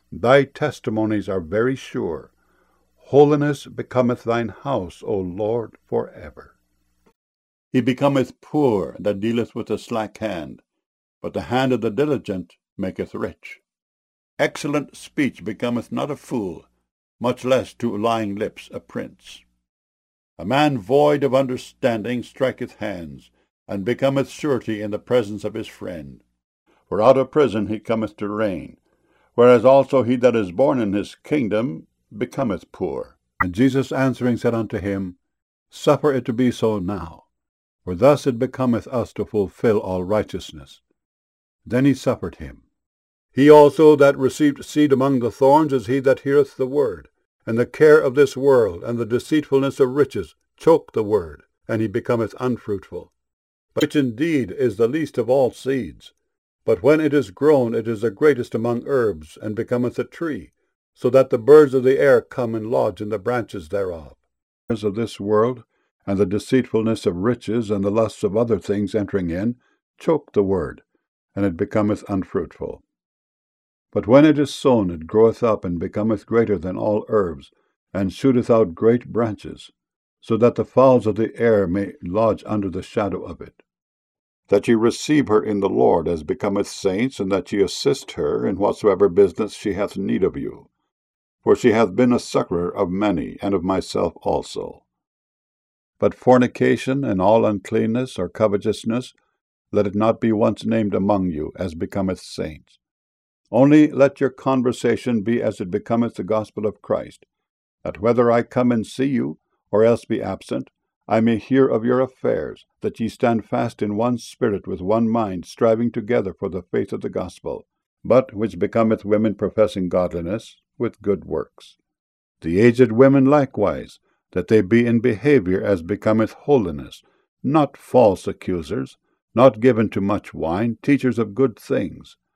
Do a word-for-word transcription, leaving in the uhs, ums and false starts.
Thy testimonies are very sure. Holiness becometh thine house, O Lord, for ever. He becometh poor that dealeth with a slack hand, but the hand of the diligent maketh rich. Excellent speech becometh not a fool, much less to lying lips a prince. A man void of understanding striketh hands, and becometh surety in the presence of his friend. For out of prison he cometh to reign, whereas also he that is born in his kingdom becometh poor. And Jesus answering said unto him, Suffer it to be so now, for thus it becometh us to fulfill all righteousness. Then he suffered him. He also that received seed among the thorns is he that heareth the word, and the care of this world and the deceitfulness of riches choke the word, and he becometh unfruitful. Which indeed is the least of all seeds, but when it is grown it is the greatest among herbs, and becometh a tree, so that the birds of the air come and lodge in the branches thereof. As of this world, and the deceitfulness of riches, and the lusts of other things entering in, choke the word, and it becometh unfruitful. But when it is sown, it groweth up, and becometh greater than all herbs, and shooteth out great branches, so that the fowls of the air may lodge under the shadow of it. That ye receive her in the Lord as becometh saints, and that ye assist her in whatsoever business she hath need of you. For she hath been a succourer of many, and of myself also. But fornication and all uncleanness or covetousness, let it not be once named among you, as becometh saints. Only let your conversation be as it becometh the gospel of Christ, that whether I come and see you, or else be absent, I may hear of your affairs, that ye stand fast in one spirit with one mind, striving together for the faith of the gospel, but which becometh women professing godliness, with good works. The aged women likewise, that they be in behavior as becometh holiness, not false accusers, not given to much wine, teachers of good things,